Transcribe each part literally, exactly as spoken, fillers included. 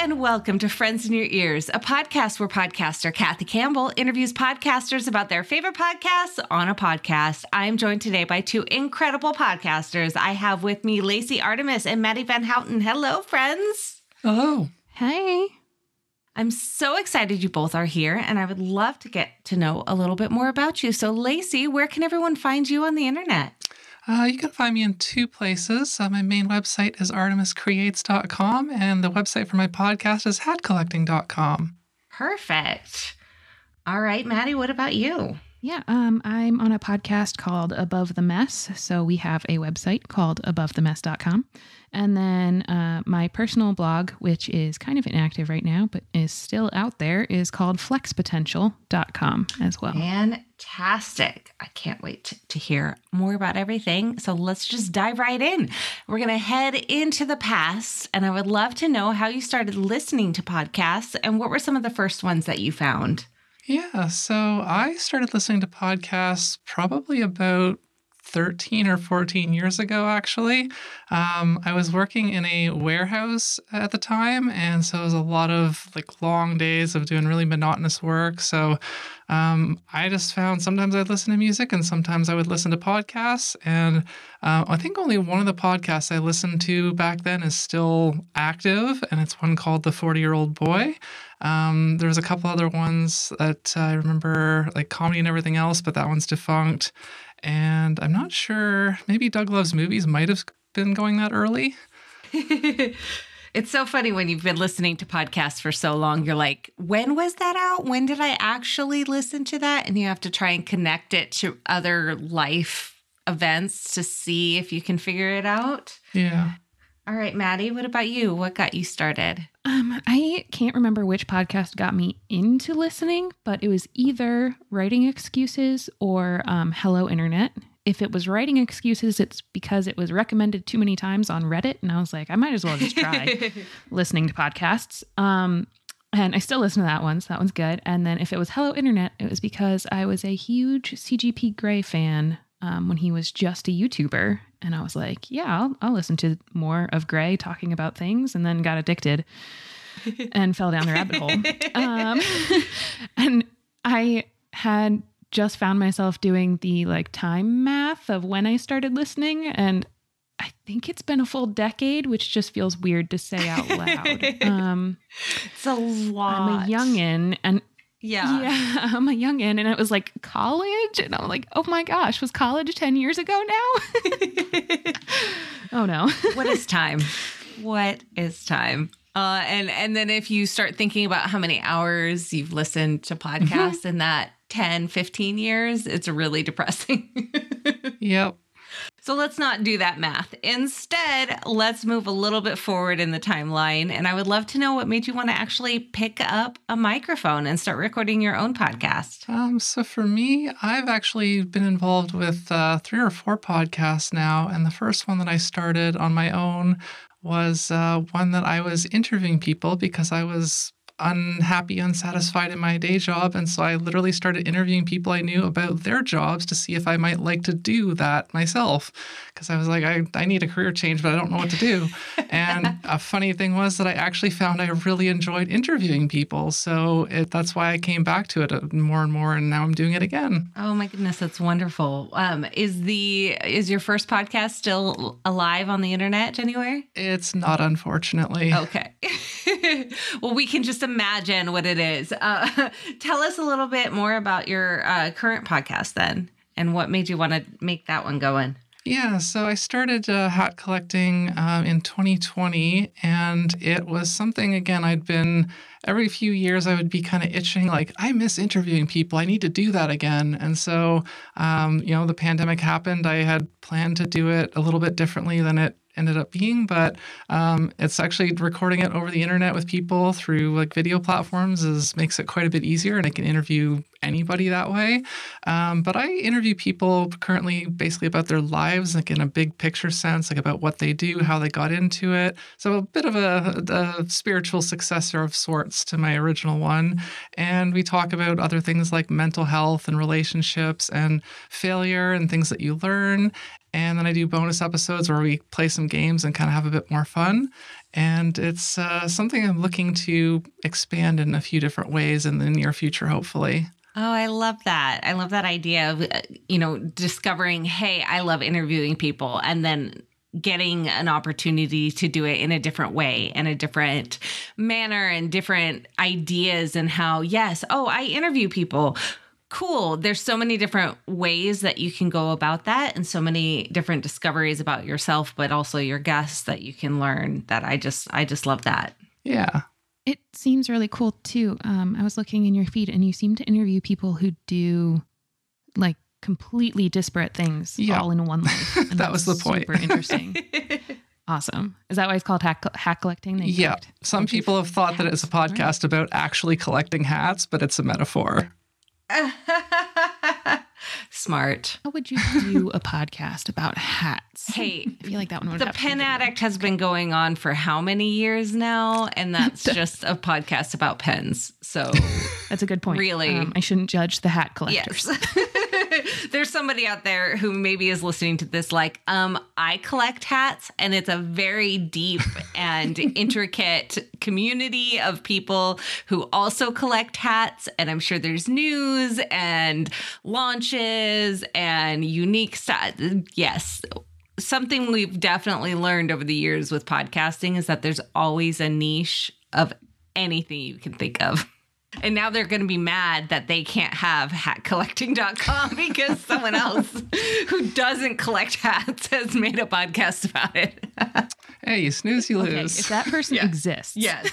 and welcome to Friends in Your Ears, a podcast where podcaster Kathy Campbell interviews podcasters about their favorite podcasts on a podcast. I am joined today by two incredible podcasters. I have with me Lacey Artemis and Maddie Van Houten. Hello, friends. Hello. Hey. I'm so excited you both are here, and I would love to get to know a little bit more about you. So, Lacey, where can everyone find you on the internet? Uh, you can find me in two places. Uh, my main website is artemis creates dot com, and the website for my podcast is hat collecting dot com. Perfect. All right, Maddie, what about you? Yeah, um, I'm on a podcast called Above the Mess. So we have a website called above the mess dot com. And then uh, my personal blog, which is kind of inactive right now, but is still out there, is called flex potential dot com as well. Fantastic. I can't wait to, to hear more about everything. So let's just dive right in. We're going to head into the past, and I would love to know how you started listening to podcasts and what were some of the first ones that you found? Yeah, so I started listening to podcasts probably about thirteen or fourteen years ago, actually. Um, I was working in a warehouse at the time, and so it was a lot of like long days of doing really monotonous work. So um, I just found sometimes I'd listen to music and sometimes I would listen to podcasts. And uh, I think only one of the podcasts I listened to back then is still active, and it's one called The forty-Year-Old Boy. Um, there was a couple other ones that uh, I remember, like Comedy and Everything Else, but that one's defunct. And I'm not sure, maybe Doug Loves Movies might have been going that early. It's so funny when you've been listening to podcasts for so long, you're like, when was that out? When did I actually listen to that? And you have to try and connect it to other life events to see if you can figure it out. Yeah. All right, Maddie, what about you? What got you started? Um, I can't remember which podcast got me into listening, but it was either Writing Excuses or um, Hello Internet. If it was Writing Excuses, it's because it was recommended too many times on Reddit, and I was like, I might as well just try listening to podcasts. Um, and I still listen to that one, so that one's good. And then if it was Hello Internet, it was because I was a huge C G P Grey fan um, when he was just a YouTuber. And I was like, yeah, I'll, I'll listen to more of Grey talking about things, and then got addicted and fell down the rabbit hole. Um, and I had just found myself doing the like time math of when I started listening. And I think it's been a full decade, which just feels weird to say out loud. Um, it's a lot. I'm a youngin', and Yeah. Yeah, I'm a youngin', and it was like college, and I'm like, oh my gosh, was college ten years ago now? Oh no. What is time? What is time? Uh, and, and then if you start thinking about how many hours you've listened to podcasts mm-hmm. in that ten, fifteen years, it's really depressing. Yep. So let's not do that math. Instead, let's move a little bit forward in the timeline. And I would love to know what made you want to actually pick up a microphone and start recording your own podcast. Um, so for me, I've actually been involved with uh, three or four podcasts now. And the first one that I started on my own was uh, one that I was interviewing people because I was unhappy, unsatisfied in my day job. And so I literally started interviewing people I knew about their jobs to see if I might like to do that myself. Because I was like, I, I need a career change, but I don't know what to do. And a funny thing was that I actually found I really enjoyed interviewing people. So it, that's why I came back to it more and more. And now I'm doing it again. Oh my goodness, that's wonderful. Um, is the is your first podcast still alive on the internet anywhere? It's not, unfortunately. Okay. Well, we can just imagine what it is. Uh, tell us a little bit more about your uh, current podcast then, and what made you want to make that one going. Yeah, so I started uh, hat collecting um, in twenty twenty, and it was something, again, I'd been, every few years I would be kind of itching, like, I miss interviewing people. I need to do that again. And so, um, you know, the pandemic happened. I had planned to do it a little bit differently than it ended up being, but um, it's actually recording it over the internet with people through like video platforms is makes it quite a bit easier, and I can interview anybody that way. Um, but I interview people currently basically about their lives, like in a big picture sense, like about what they do, how they got into it. So a bit of a, a spiritual successor of sorts to my original one. And we talk about other things like mental health and relationships and failure and things that you learn. And then I do bonus episodes where we play some games and kind of have a bit more fun. And it's uh, something I'm looking to expand in a few different ways in the near future, hopefully. Oh, I love that. I love that idea of, uh, you know, discovering, hey, I love interviewing people, and then getting an opportunity to do it in a different way, in a different manner, and different ideas, and how, yes, oh, I interview people. Cool. There's so many different ways that you can go about that, and so many different discoveries about yourself, but also your guests that you can learn, that I just, I just love that. Yeah. It seems really cool too. Um, I was looking in your feed and you seem to interview people who do like completely disparate things yeah. all in one life. And that was the point. Super interesting. Awesome. Is that why it's called hack, hack collecting? They Yeah. Some people have thought that it's a podcast about actually collecting hats, but it's a metaphor. Smart. How would you do a podcast about hats? Hey, I feel like that one would the have Pen to be Addict has been going on for how many years now? And that's just a podcast about pens. So that's a good point. Really, um, I shouldn't judge the hat collectors. Yes. There's somebody out there who maybe is listening to this like, um, I collect hats, and it's a very deep and intricate community of people who also collect hats. And I'm sure there's news and launches and unique stuff. Yes. Something we've definitely learned over the years with podcasting is that there's always a niche of anything you can think of. And now they're going to be mad that they can't have hat collecting dot com because someone else who doesn't collect hats has made a podcast about it. Hey, you snooze, you lose. Okay, if that person Yeah. exists, Yes.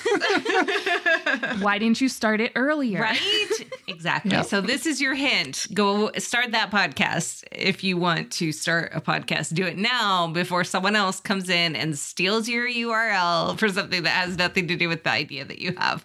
why didn't you start it earlier? Right? Exactly. Yep. So this is your hint. Go start that podcast. If you want to start a podcast, do it now before someone else comes in and steals your U R L for something that has nothing to do with the idea that you have.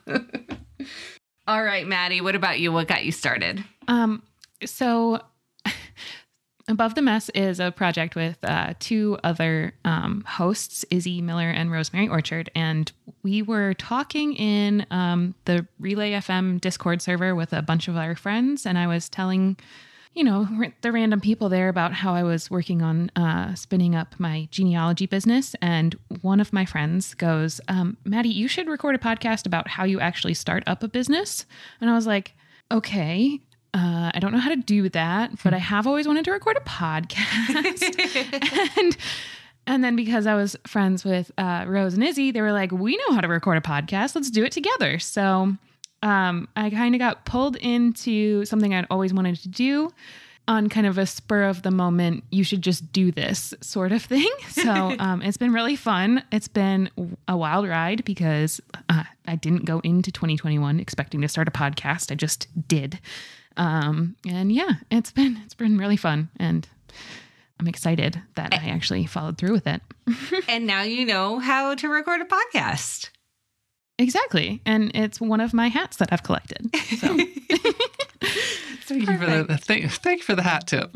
All right, Maddie, what about you? What got you started? Um, so Above the Mess is a project with uh, two other um, hosts, Izzy Miller and Rosemary Orchard. And we were talking in um, the Relay F M Discord server with a bunch of our friends. And I was telling, you know, the random people there about how I was working on uh, spinning up my genealogy business. And one of my friends goes, um, Maddie, you should record a podcast about how you actually start up a business. And I was like, okay. Uh, I don't know how to do that, but I have always wanted to record a podcast. and and then because I was friends with uh, Rose and Izzy, they were like, we know how to record a podcast. Let's do it together. So um, I kind of got pulled into something I'd always wanted to do on kind of a spur of the moment, you should just do this sort of thing. So um, it's been really fun. It's been a wild ride because uh, I didn't go into twenty twenty-one expecting to start a podcast. I just did. Um, and yeah, it's been, it's been really fun, and I'm excited that I actually followed through with it. And now you know how to record a podcast. Exactly. And it's one of my hats that I've collected. So Thank you for the, the thank, thank you for the hat tip.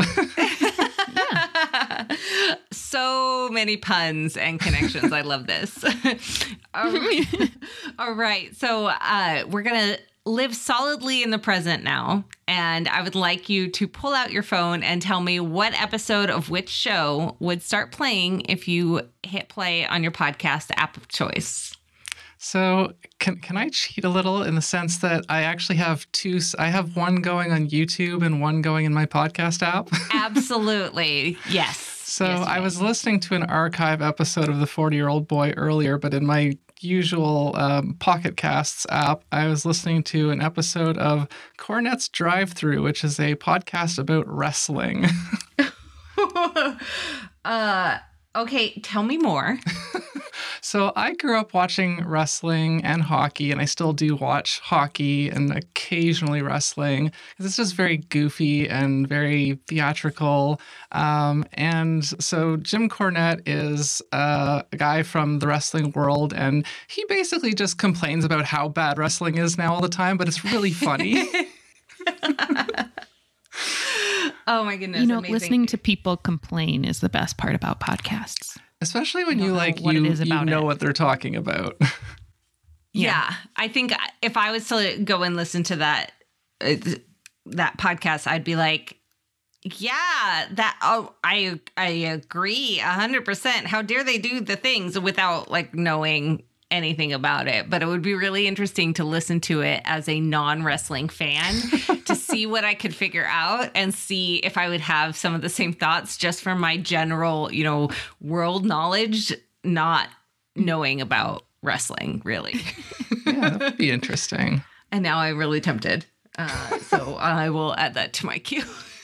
Yeah. So many puns and connections. I love this. All right. All right. So uh, we're going to live solidly in the present now. And I would like you to pull out your phone and tell me what episode of which show would start playing if you hit play on your podcast app of choice. So can can I cheat a little in the sense that I actually have two, I have one going on YouTube and one going in my podcast app? Absolutely. Yes. So Yes, I yes. was listening to an archive episode of The forty-Year-Old Boy earlier, but in my usual um, Pocket Casts app, I was listening to an episode of Cornet's Drive-Thru, which is a podcast about wrestling. uh, okay, tell me more. So I grew up watching wrestling and hockey, and I still do watch hockey and occasionally wrestling. It's just very goofy and very theatrical. Um, and so Jim Cornette is uh, a guy from the wrestling world, and he basically just complains about how bad wrestling is now all the time, but it's really funny. Oh my goodness. you know, amazing. listening to people complain is the best part about podcasts. Especially when I don't you know like what you, it is you about know it. what they're talking about. Yeah. I think if I was to go and listen to that uh, that podcast, I'd be like, Yeah, that oh, I I agree a hundred percent. How dare they do the things without like knowing anything about it? But it would be really interesting to listen to it as a non-wrestling fan to see what I could figure out and see if I would have some of the same thoughts just from my general, you know, world knowledge, not knowing about wrestling really. Yeah, that would be interesting. And now I'm really tempted. Uh, so I will add that to my queue.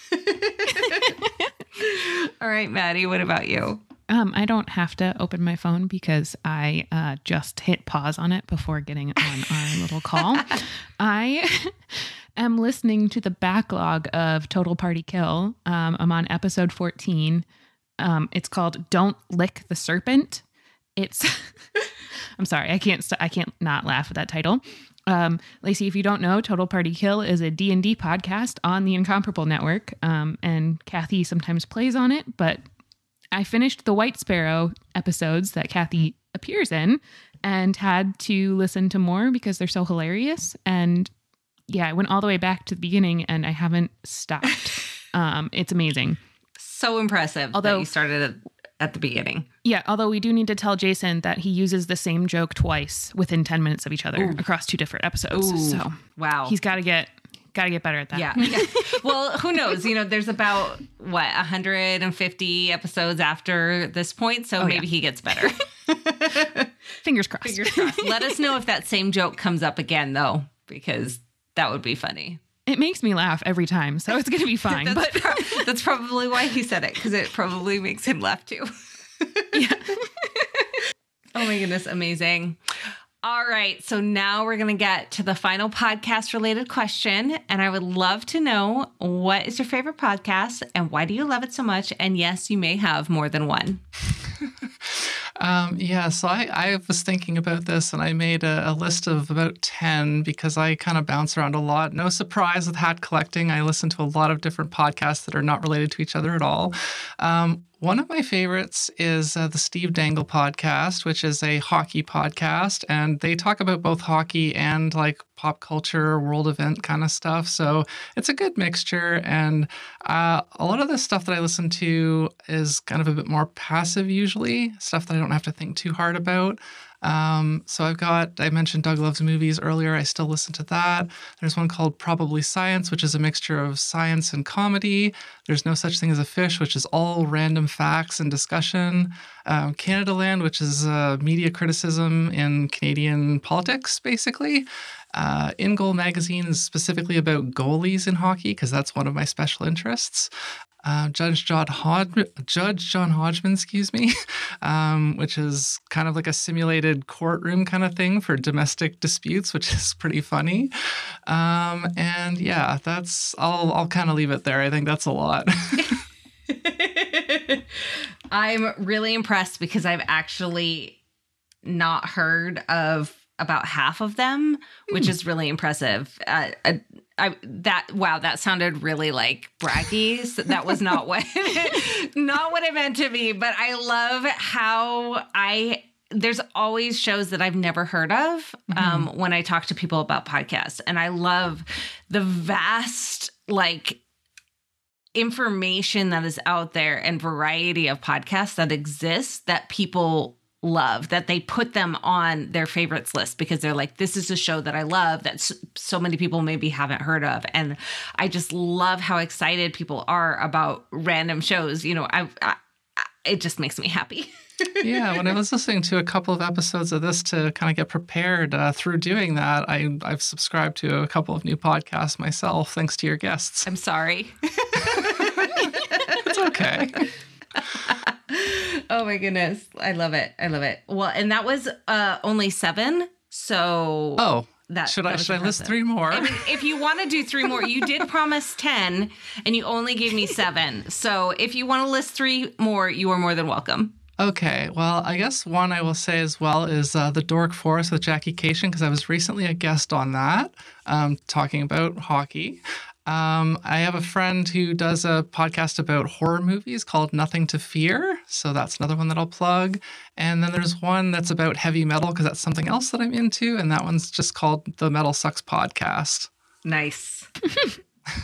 All right, Maddie, what about you? Um, I don't have to open my phone because I uh, just hit pause on it before getting on our little call. I am listening to the backlog of Total Party Kill. Um, I'm on episode fourteen. Um, it's called Don't Lick the Serpent. It's, I'm sorry, I can't, st- I can't not laugh at that title. Um, Lacey, if you don't know, Total Party Kill is a D and D podcast on the Incomparable Network. Um, and Kathy sometimes plays on it, but I finished the White Sparrow episodes that Kathy appears in and had to listen to more because they're so hilarious. And yeah, I went all the way back to the beginning and I haven't stopped. um, it's amazing. So impressive Although that you started at, at the beginning. Yeah, although we do need to tell Jason that he uses the same joke twice within ten minutes of each other. Ooh. Across two different episodes. Ooh. So wow, he's got to get got to get better at that. Yeah. yeah. Well, who knows? You know, there's about what one hundred fifty episodes after this point, so oh, maybe yeah. he gets better. Fingers crossed. Fingers crossed. Let us know if that same joke comes up again, though, because that would be funny. It makes me laugh every time, so it's going to be fine. that's, but pro- that's probably why he said it, because it probably makes him laugh too. Yeah. Oh my goodness, amazing. All right, so now we're going to get to the final podcast related question, and I would love to know, what is your favorite podcast and why do you love it so much? And yes, you may have more than one. Um, yeah, so I, I was thinking about this and I made a, a list of about ten because I kind of bounce around a lot. No surprise with hat collecting. I listen to a lot of different podcasts that are not related to each other at all. Um, one of my favorites is uh, the Steve Dangle podcast, which is a hockey podcast. And they talk about both hockey and like pop culture, world event kind of stuff. So it's a good mixture. And uh, a lot of the stuff that I listen to is kind of a bit more passive usually, stuff that I don't have to think too hard about. Um, so I've got, I mentioned Doug Loves Movies earlier. I still listen to that. There's one called Probably Science, which is a mixture of science and comedy. There's No Such Thing as a Fish, which is all random facts and discussion. Um, Canada Land, which is uh, media criticism in Canadian politics, basically. Uh, In Goal Magazine is specifically about goalies in hockey because that's one of my special interests. Uh, Judge John Hodgman, Judge John Hodgman, excuse me, um, which is kind of like a simulated courtroom kind of thing for domestic disputes, which is pretty funny. Um, and yeah, that's I'll I'll kind of leave it there. I think that's a lot. I'm really impressed because I've actually not heard of about half of them, which mm. is really impressive. Uh, I, I, that wow, that sounded really like braggy. So that was not what not what it meant to be. But I love how I there's always shows that I've never heard of mm-hmm. um, when I talk to people about podcasts, and I love the vast like information that is out there and variety of podcasts that exists that people love, that they put them on their favorites list because they're like, this is a show that I love that so many people maybe haven't heard of. And I just love how excited people are about random shows. You know, I, I it just makes me happy. Yeah, when I was listening to a couple of episodes of this to kind of get prepared uh, through doing that, I, I've subscribed to a couple of new podcasts myself, thanks to your guests. I'm sorry. It's okay. Oh my goodness. I love it. I love it. Well, and that was uh, only seven. So oh, that should that I should impressive. I list three more? I mean, if you want to do three more, you did promise ten and you only gave me seven. So if you want to list three more, you are more than welcome. Okay, well, I guess one I will say as well is uh, The Dork Forest with Jackie Cation, because I was recently a guest on that, um, talking about hockey. Um, I have a friend who does a podcast about horror movies called Nothing to Fear, so that's another one that I'll plug. And then there's one that's about heavy metal, because that's something else that I'm into, and that one's just called The Metal Sucks Podcast. Nice.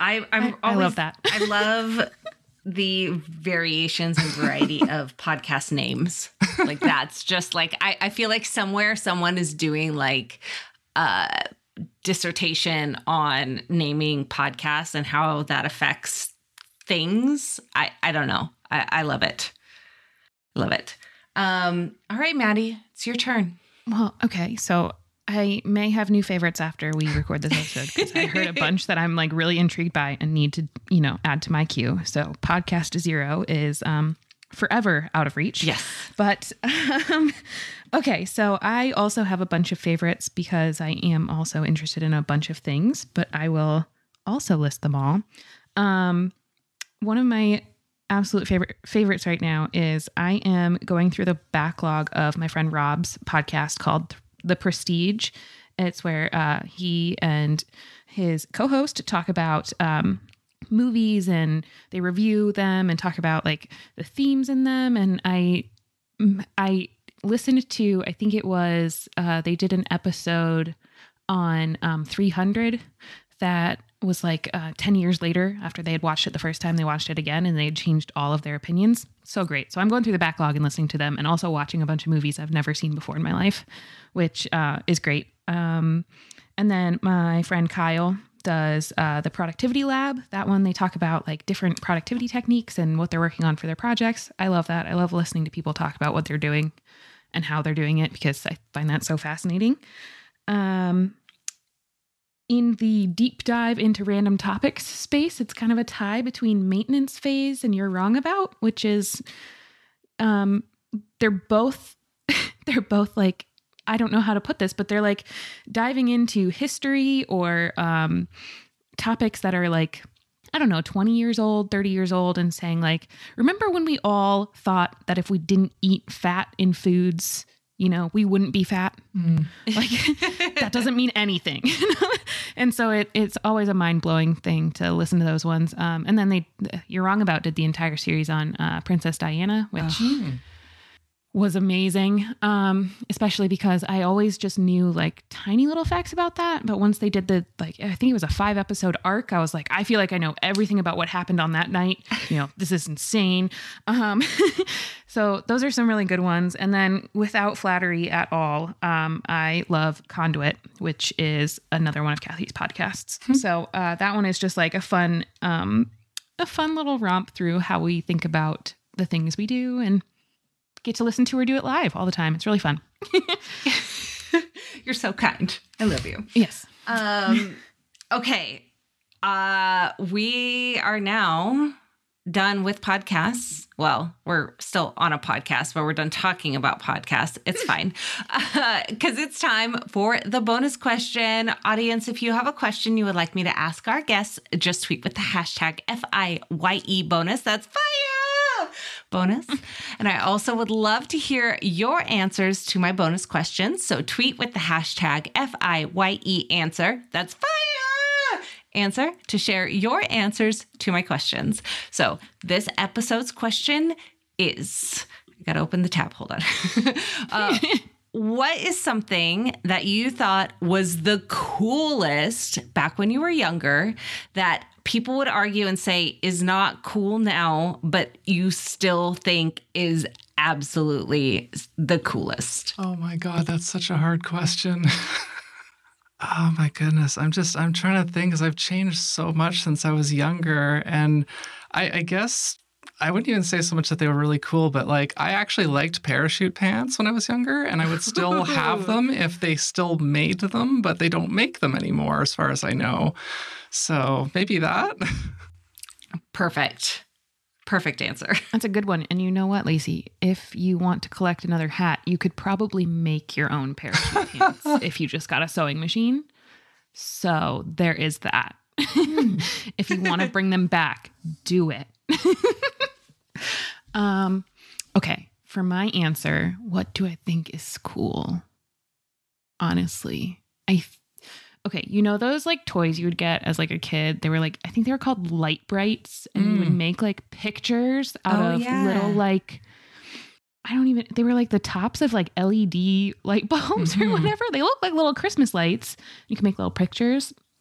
I, I'm I, I always, love that. I love the variations and variety of podcast names. Like that's just like, I, I feel like somewhere someone is doing like a dissertation on naming podcasts and how that affects things. I, I don't know. I, I love it. Love it. Um, all right, Maddie, it's your turn. Well, okay. So I may have new favorites after we record this episode because I heard a bunch that I'm like really intrigued by and need to, you know, add to my queue. So Podcast Zero is um, forever out of reach. Yes. But um, okay. So I also have a bunch of favorites because I am also interested in a bunch of things, but I will also list them all. Um, one of my absolute favorite favorites right now is I am going through the backlog of my friend Rob's podcast called The Prestige. It's where uh, he and his co-host talk about um, movies and they review them and talk about like the themes in them. And I, I listened to, I think it was, uh, they did an episode on um, three hundred that was like uh, ten years later after they had watched it the first time. They watched it again and they had changed all of their opinions. So great. So I'm going through the backlog and listening to them and also watching a bunch of movies I've never seen before in my life, which uh, is great. Um, and then my friend Kyle does uh, the Productivity Lab. That one, they talk about like different productivity techniques and what they're working on for their projects. I love that. I love listening to people talk about what they're doing and how they're doing it because I find that so fascinating. Um, In the deep dive into random topics space, it's kind of a tie between Maintenance Phase and You're Wrong About, which is, um, they're both, they're both like, I don't know how to put this, but they're like diving into history or um, topics that are like, I don't know, twenty years old, thirty years old, and saying like, remember when we all thought that if we didn't eat fat in foods, you know, we wouldn't be fat. Mm. Like that doesn't mean anything. And so it, it's always a mind blowing thing to listen to those ones. Um, and then they, You're Wrong About did the entire series on uh, Princess Diana, which uh-huh. was amazing. Um, especially because I always just knew like tiny little facts about that. But once they did the, like, I think it was a five episode arc, I was like, I feel like I know everything about what happened on that night. You know, this is insane. Um, so those are some really good ones. And then without flattery at all, um, I love Conduit, which is another one of Kathy's podcasts. Mm-hmm. So uh, that one is just like a fun, um, a fun little romp through how we think about the things we do and get to listen to her do it live all the time. It's really fun. You're so kind. I love you. Yes. Um, okay. Uh, we are now done with podcasts. Well, we're still on a podcast, but we're done talking about podcasts. It's fine. Because uh, it's time for the bonus question. Audience, if you have a question you would like me to ask our guests, just tweet with the hashtag F I Y E bonus. That's fire! Bonus. And I also would love to hear your answers to my bonus questions. So tweet with the hashtag F I Y E answer. That's fire! Answer to share your answers to my questions. So this episode's question is, I gotta open the tab. Hold on. uh, what is something that you thought was the coolest back when you were younger that people would argue and say is not cool now, but you still think is absolutely the coolest? Oh my God, that's such a hard question. Oh my goodness. I'm just, I'm trying to think because I've changed so much since I was younger. And I, I guess I wouldn't even say so much that they were really cool, but like I actually liked parachute pants when I was younger and I would still have them if they still made them, but they don't make them anymore as far as I know. So maybe that. Perfect. Perfect answer. That's a good one. And you know what, Lacey? If you want to collect another hat, you could probably make your own parachute pants if you just got a sewing machine. So there is that. If you want to bring them back, do it. um, okay. For my answer, what do I think is cool? Honestly, I th- Okay, you know those like toys you would get as like a kid? They were like, I think they were called Light Brights, and mm. you would make like pictures out oh, of yeah. little like, I don't even, they were like the tops of like L E D light bulbs mm-hmm. or whatever. They look like little Christmas lights. You can make little pictures.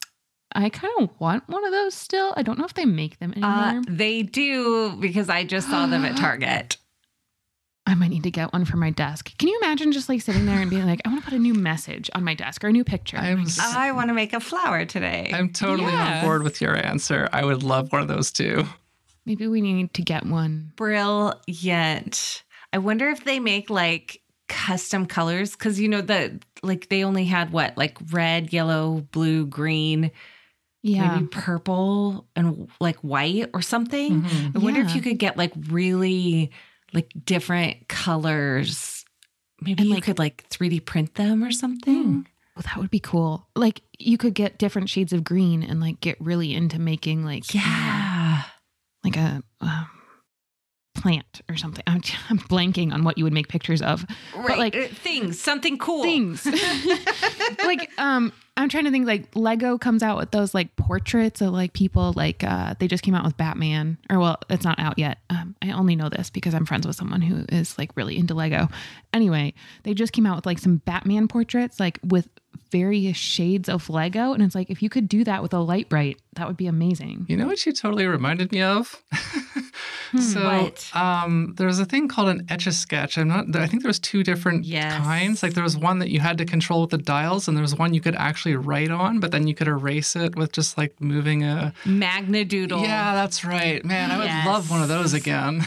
I kind of want one of those still. I don't know if they make them anymore. Uh, they do, because I just saw them at Target. I might need to get one for my desk. Can you imagine just like sitting there and being like, I want to put a new message on my desk or a new picture? I'm I want to make a flower today. I'm totally Yeah. on board with your answer. I would love one of those too. Maybe we need to get one. Brilliant. I wonder if they make like custom colors, because you know the like they only had what, like red, yellow, blue, green, Yeah. maybe purple and like white or something. Mhm. I wonder if Yeah. you could get like really like different colors. Maybe And, you like- could like three D print them or something. Oh, that would be cool. Like you could get different shades of green and like get really into making like you know, Yeah. like a um, plant or something. I'm, I'm blanking on what you would make pictures of. Right. like- uh, things, something cool. Things. Like um I'm trying to think, like Lego comes out with those like portraits of like people, like uh they just came out with Batman, or well, it's not out yet. Um I only know this because I'm friends with someone who is like really into Lego. Anyway, they just came out with like some Batman portraits like with various shades of Lego, and it's like if you could do that with a light bright, that would be amazing. You know what you totally reminded me of? so What? um, there was a thing called an Etch-a-Sketch. I'm not. I think there was two different Yes. kinds. Like there was one that you had to control with the dials, and there was one you could actually write on, but then you could erase it with just like moving a. Magnadoodle. Yeah, that's right. Man, I would Yes. love one of those again.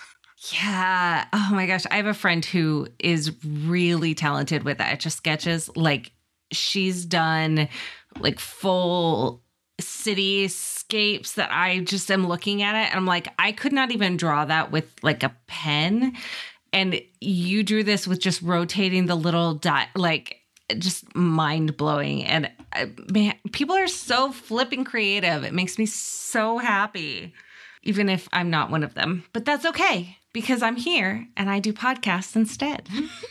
Yeah. Oh my gosh. I have a friend who is really talented with Etch-a-Sketches. Like she's done like full cityscapes that I just am looking at it. And I'm like, I could not even draw that with like a pen. And you drew this with just rotating the little dot, like just mind blowing. And uh, man, people are so flipping creative. It makes me so happy, even if I'm not one of them. But that's okay, because I'm here and I do podcasts instead.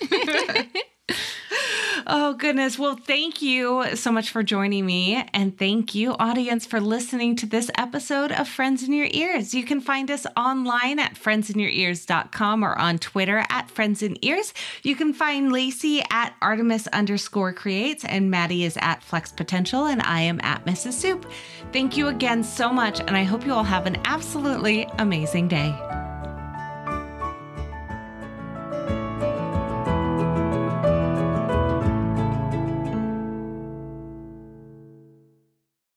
Oh, goodness. Well, thank you so much for joining me. And thank you, audience, for listening to this episode of Friends in Your Ears. You can find us online at friends in your ears dot com or on Twitter at Friends in Ears. You can find Lacey at Artemis underscore creates, and Maddie is at Flex Potential, and I am at Missus Soup. Thank you again so much, and I hope you all have an absolutely amazing day.